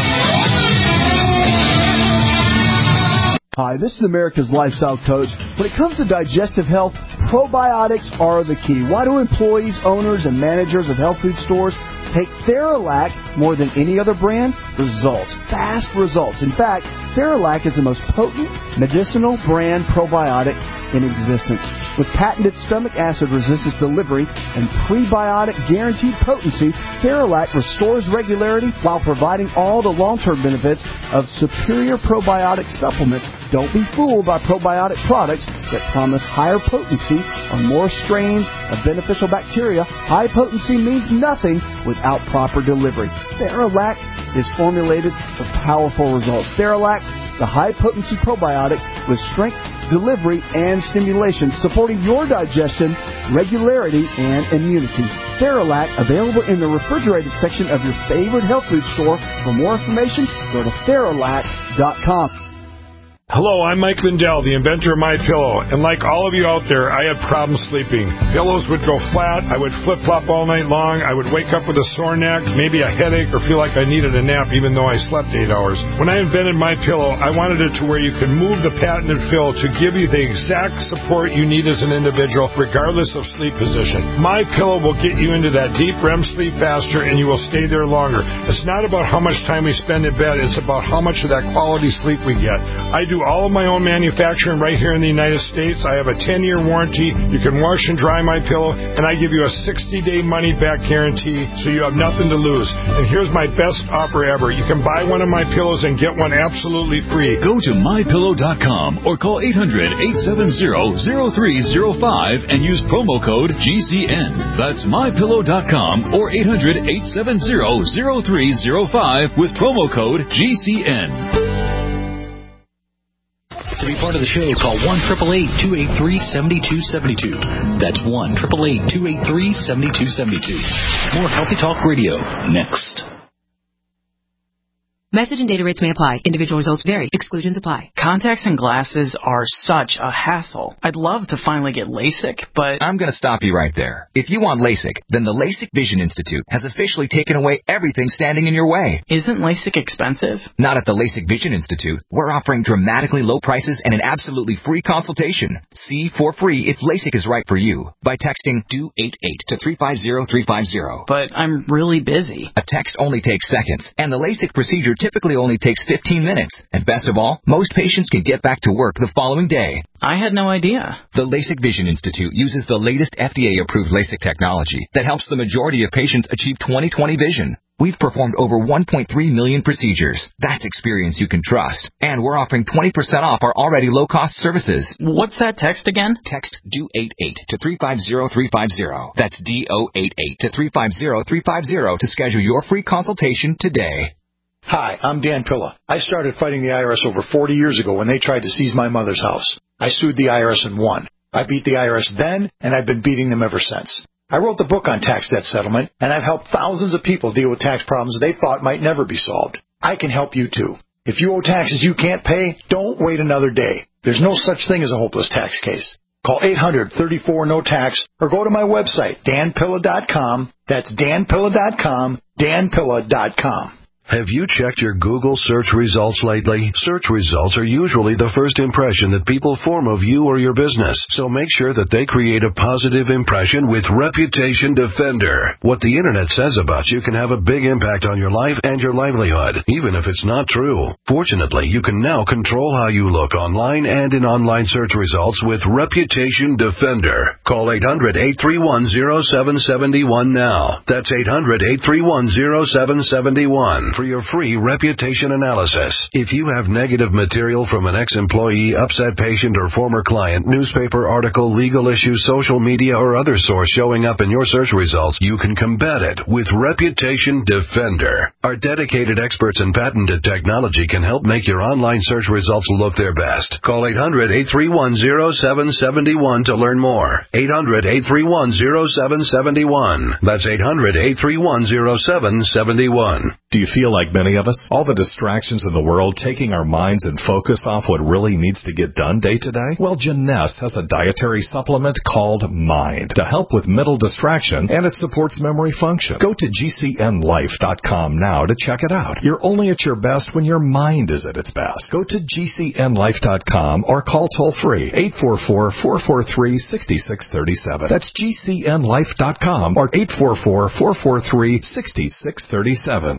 Hi, this is America's Lifestyle Coach. When it comes to digestive health, probiotics are the key. Why do employees, owners, and managers of health food stores take Theralac more than any other brand? Results. Fast results. In fact, Theralac is the most potent medicinal brand probiotic in existence. With patented stomach acid resistance delivery and prebiotic guaranteed potency, Theralac restores regularity while providing all the long-term benefits of superior probiotic supplements. Don't be fooled by probiotic products that promise higher potency or more strains of beneficial bacteria. High potency means nothing without proper delivery. Theralac is formulated for powerful results. Theralac, the high-potency probiotic with strength, delivery, and stimulation, supporting your digestion, regularity, and immunity. Theralac, available in the refrigerated section of your favorite health food store. For more information, go to Theralac dot com. Hello, I'm Mike Lindell, the inventor of MyPillow, and like all of you out there, I had problems sleeping. Pillows would go flat, I would flip-flop all night long, I would wake up with a sore neck, maybe a headache, or feel like I needed a nap even though I slept eight hours. When I invented MyPillow, I wanted it to where you could move the patented fill to give you the exact support you need as an individual, regardless of sleep position. MyPillow will get you into that deep R E M sleep faster, and you will stay there longer. It's not about how much time we spend in bed, it's about how much of that quality sleep we get. I do all of my own manufacturing right here in the United States. I have a ten-year warranty. You can wash and dry my pillow, and I give you a sixty-day money-back guarantee, so you have nothing to lose. And here's my best offer ever. You can buy one of my pillows and get one absolutely free. Go to my pillow dot com or call eight hundred, eight seven zero, zero three zero five and use promo code G C N. That's my pillow dot com or eight hundred, eight seven zero, zero three zero five with promo code G C N. To be part of the show, call one eight eight eight, two eight three, seven two seven two. That's one eight eight eight, two eight three, seven two seven two. More Healthy Talk Radio next. Message and data rates may apply. Individual results vary. Exclusions apply. Contacts and glasses are such a hassle. I'd love to finally get LASIK, but... I'm going to stop you right there. If you want LASIK, then the LASIK Vision Institute has officially taken away everything standing in your way. Isn't LASIK expensive? Not at the LASIK Vision Institute. We're offering dramatically low prices and an absolutely free consultation. See for free if LASIK is right for you by texting two eight eight to three five zero, three five zero. But I'm really busy. A text only takes seconds, and the LASIK procedure typically only takes fifteen minutes. And best of all, most patients can get back to work the following day. I had no idea. The LASIK Vision Institute uses the latest F D A-approved LASIK technology that helps the majority of patients achieve twenty twenty vision. We've performed over one point three million procedures. That's experience you can trust. And we're offering twenty percent off our already low-cost services. What's that text again? Text D O eight eight to three five zero, three five zero. That's D O eight eight to three five zero, three five zero to schedule your free consultation today. Hi, I'm Dan Pilla. I started fighting the I R S over forty years ago when they tried to seize my mother's house. I sued the I R S and won. I beat the I R S then, and I've been beating them ever since. I wrote the book on tax debt settlement, and I've helped thousands of people deal with tax problems they thought might never be solved. I can help you too. If you owe taxes you can't pay, don't wait another day. There's no such thing as a hopeless tax case. Call eight hundred, thirty-four, no tax or go to my website, dan pilla dot com. That's dan pilla dot com, dan pilla dot com. Have you checked your Google search results lately? Search results are usually the first impression that people form of you or your business, so make sure that they create a positive impression with Reputation Defender. What the internet says about you can have a big impact on your life and your livelihood, even if it's not true. Fortunately, you can now control how you look online and in online search results with Reputation Defender. Call eight hundred, eight three one, zero seven seven one now. That's eight hundred, eight three one, zero seven seven one. For your free reputation analysis. If you have negative material from an ex-employee, upset patient, or former client, newspaper article, legal issue, social media, or other source showing up in your search results, you can combat it with Reputation Defender. Our dedicated experts in patented technology can help make your online search results look their best. Call eight hundred, eight three one, zero seven seven one to learn more. eight hundred, eight three one, zero seven seven one. That's eight hundred, eight three one, zero seven seven one. Do you feel like many of us? All the distractions in the world taking our minds and focus off what really needs to get done day to day? Well, Janess has a dietary supplement called Mind to help with mental distraction, and it supports memory function. Go to G C N life dot com now to check it out. You're only at your best when your mind is at its best. Go to G C N life dot com or call toll-free eight four four, four four three, six six three seven. That's G C N life dot com or eight four four, four four three, six six three seven.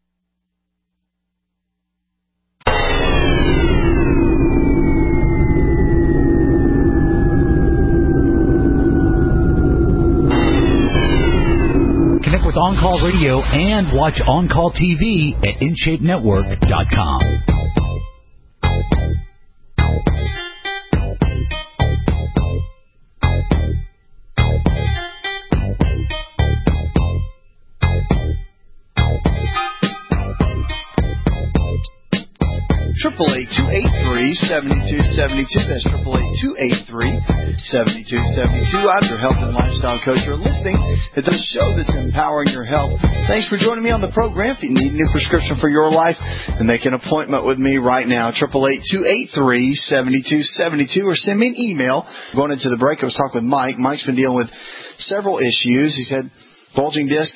Connect with On Call Radio and watch On Call T V at in shape network dot com. Triple eight two eight three seventy two seventy two. That's triple eight two eight three seventy two seventy two. I'm your health and lifestyle coach. You're listening to the show that's empowering your health. Thanks for joining me on the program. If you need a new prescription for your life, then make an appointment with me right now. Triple eight two eight three seventy two seventy two, or send me an email. Going into the break, I was talking with Mike. Mike's been dealing with several issues. He's had bulging disc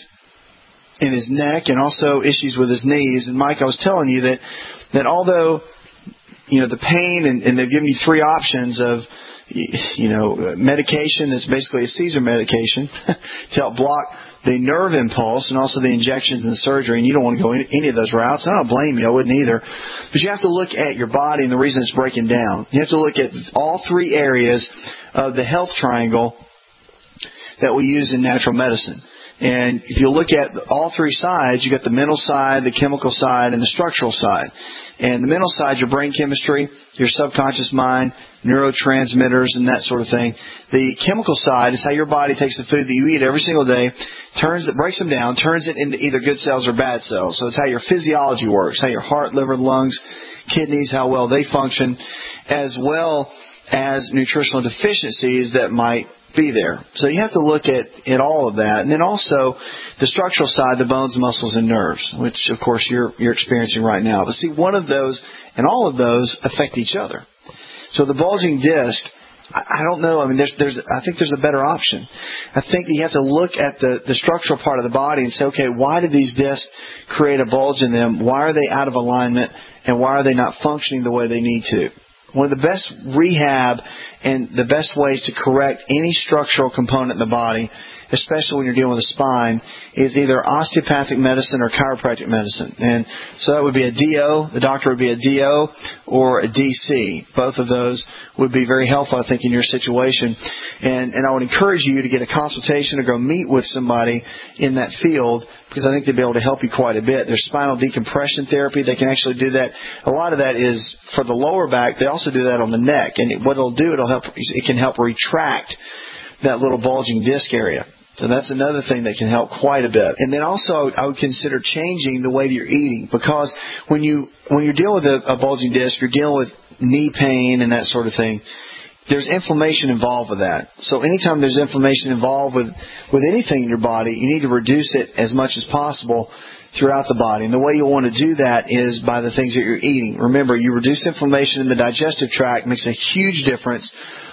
in his neck and also issues with his knees. And Mike, I was telling you that that although, you know, the pain, and, and they've given you three options of, you know, medication that's basically a Caesar medication to help block the nerve impulse and also the injections and the surgery, and you don't want to go any, any of those routes. I don't blame you. I wouldn't either. But you have to look at your body and the reason it's breaking down. You have to look at all three areas of the health triangle that we use in natural medicine. And if you look at all three sides, you got the mental side, the chemical side, and the structural side. And the mental side, your brain chemistry, your subconscious mind, neurotransmitters, and that sort of thing. The chemical side is how your body takes the food that you eat every single day, turns it, breaks them down, turns it into either good cells or bad cells. So it's how your physiology works, how your heart, liver, lungs, kidneys, how well they function, as well as nutritional deficiencies that might be there. So you have to look at, at all of that. And then also the structural side, the bones, muscles, and nerves, which, of course, you're, you're experiencing right now. But see, one of those and all of those affect each other. So the bulging disc, I, I don't know. I mean, there's, there's, I think there's a better option. I think you have to look at the, the structural part of the body and say, okay, why did these discs create a bulge in them? Why are they out of alignment? And why are they not functioning the way they need to? One of the best rehab and the best ways to correct any structural component in the body, especially when you're dealing with the spine, is either osteopathic medicine or chiropractic medicine. And so that would be a D O, the doctor would be a D O, or a D C. Both of those would be very helpful, I think, in your situation. And, and I would encourage you to get a consultation or go meet with somebody in that field, because I think they'll be able to help you quite a bit. There's spinal decompression therapy. They can actually do that. A lot of that is for the lower back. They also do that on the neck. And what it'll do, it'll help, it can help retract that little bulging disc area. So that's another thing that can help quite a bit. And then also I would consider changing the way that you're eating, because when, you, when you're dealing with a, a bulging disc, you're dealing with knee pain and that sort of thing. There's inflammation involved with that. So anytime there's inflammation involved with, with anything in your body, you need to reduce it as much as possible throughout the body. And the way you want to do that is by the things that you're eating. Remember, you reduce inflammation in the digestive tract, makes a huge difference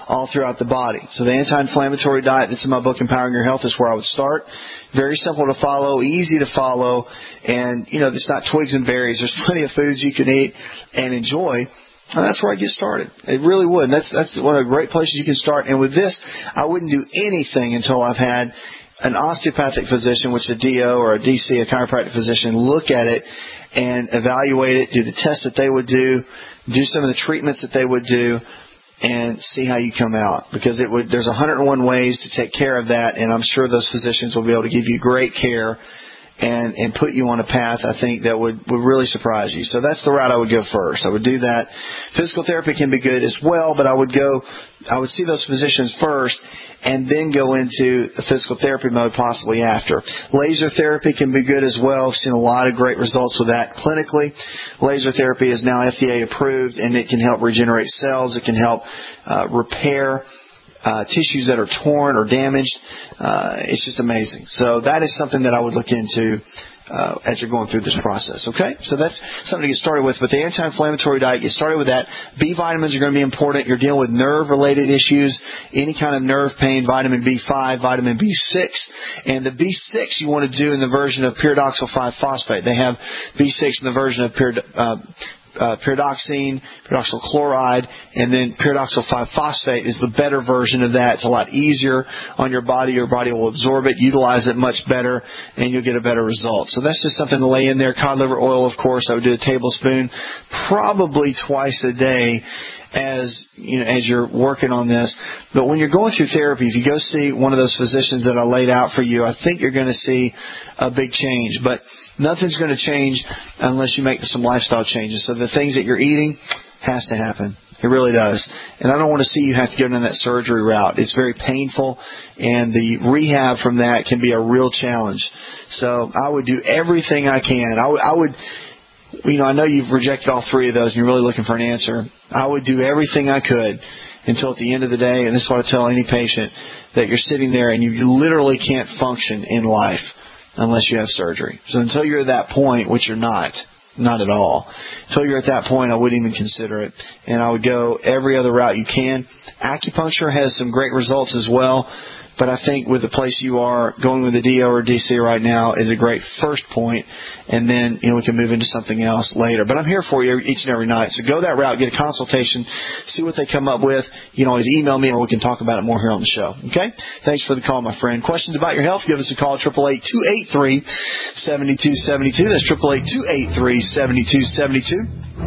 all throughout the body. So the anti-inflammatory diet that's in my book, Empowering Your Health, is where I would start. Very simple to follow, easy to follow, and, you know, it's not twigs and berries. There's plenty of foods you can eat and enjoy. And that's where I get started. It really would. And that's that's one of the great places you can start. And with this, I wouldn't do anything until I've had an osteopathic physician, which is a D O or a D C, a chiropractic physician, look at it and evaluate it, do the tests that they would do, do some of the treatments that they would do, and see how you come out. Because it would, there's one hundred one ways to take care of that, and I'm sure those physicians will be able to give you great care and, and put you on a path, I think, that would, would really surprise you. So that's the route I would go first. I would do that. Physical therapy can be good as well, but I would go, I would see those physicians first and then go into the physical therapy mode possibly after. Laser therapy can be good as well. I've seen a lot of great results with that clinically. Laser therapy is now F D A approved, and it can help regenerate cells. It can help uh, repair uh, tissues that are torn or damaged. Uh, it's just amazing. So that is something that I would look into Uh, as you're going through this process, okay? So that's something to get started with. But the anti-inflammatory diet, get started with that. B vitamins are going to be important. You're dealing with nerve-related issues, any kind of nerve pain, vitamin B five, vitamin B six. And the B six you want to do in the version of pyridoxal five phosphate. They have B six in the version of pyrid- uh, Uh, pyridoxine, pyridoxal chloride, and then pyridoxal five phosphate is the better version of that. It's a lot easier on your body. Your body will absorb it, utilize it much better, and you'll get a better result. So that's just something to lay in there. Cod liver oil, of course, I would do a tablespoon probably twice a day as you know, as you're working on this. But when you're going through therapy, if you go see one of those physicians that I laid out for you, I think you're going to see a big change. But nothing's going to change unless you make some lifestyle changes. So the things that you're eating has to happen. It really does. And I don't want to see you have to go down that surgery route. It's very painful, and the rehab from that can be a real challenge. So I would do everything I can. I would, I would you know, I know you've rejected all three of those and you're really looking for an answer. I would do everything I could until at the end of the day, and this is what I tell any patient, that you're sitting there and you literally can't function in life unless you have surgery. So until you're at that point, which you're not, not at all, until you're at that point, I wouldn't even consider it. And I would go every other route you can. Acupuncture has some great results as well. But I think with the place you are, going with the D O or D C right now is a great first point, and then you know we can move into something else later. But I'm here for you each and every night. So go that route, get a consultation, see what they come up with. You can always email me, or we can talk about it more here on the show. Okay? Thanks for the call, my friend. Questions about your health? Give us a call, eight eight eight, two eight three, seven two seven two. That's eight eight eight, two eight three, seven two seven two.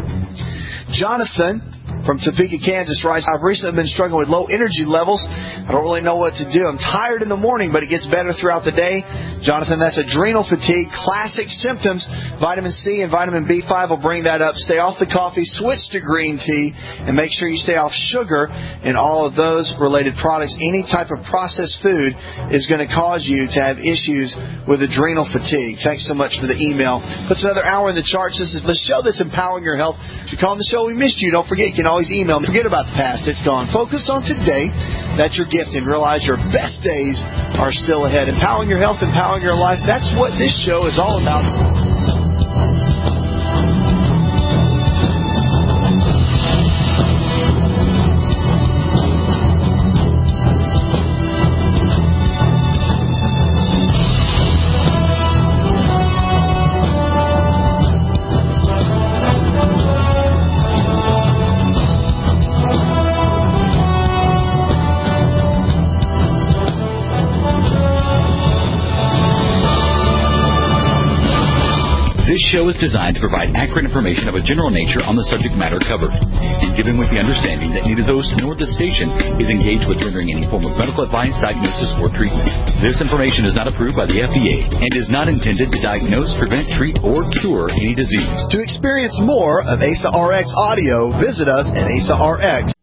Jonathan from Topeka, Kansas writes, I've recently been struggling with low energy levels. I don't really know what to do. I'm tired in the morning, but it gets better throughout the day. Jonathan, that's adrenal fatigue. Classic symptoms. Vitamin C and vitamin B five will bring that up. Stay off the coffee. Switch to green tea. And make sure you stay off sugar and all of those related products. Any type of processed food is going to cause you to have issues with adrenal fatigue. Thanks so much for the email. Puts another hour in the charts. This is the show that's empowering your health. If you call on the show, we missed you. Don't forget, you can always email me. Forget about the past. It's gone. Focus on today. That's your gift, and realize your best days are still ahead. Empowering your health, empowering your life. That's what this show is all about. This show is designed to provide accurate information of a general nature on the subject matter covered, and given with the understanding that neither the host nor the station is engaged with rendering any form of medical advice, diagnosis, or treatment. This information is not approved by the F D A and is not intended to diagnose, prevent, treat, or cure any disease. To experience more of A S A R X audio, visit us at A S A R X.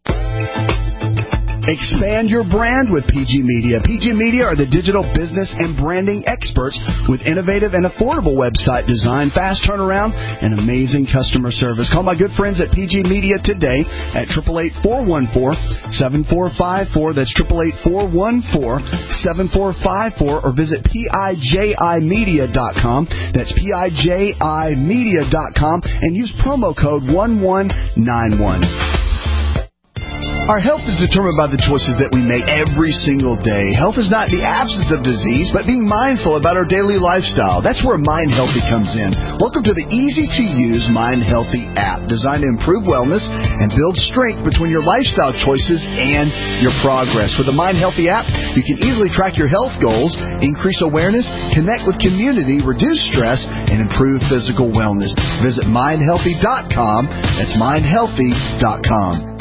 Expand your brand with P G Media. P G Media are the digital business and branding experts with innovative and affordable website design, fast turnaround, and amazing customer service. Call my good friends at P G Media today at eight eight eight, four one four, seven four five four. That's eight eight eight, four one four, seven four five four, or visit P I J I media dot com. That's P I J I media dot com, and use promo code one one nine one. Our health is determined by the choices that we make every single day. Health is not the absence of disease, but being mindful about our daily lifestyle. That's where Mind Healthy comes in. Welcome to the easy-to-use Mind Healthy app, designed to improve wellness and build strength between your lifestyle choices and your progress. With the Mind Healthy app, you can easily track your health goals, increase awareness, connect with community, reduce stress, and improve physical wellness. Visit mind healthy dot com. That's mind healthy dot com.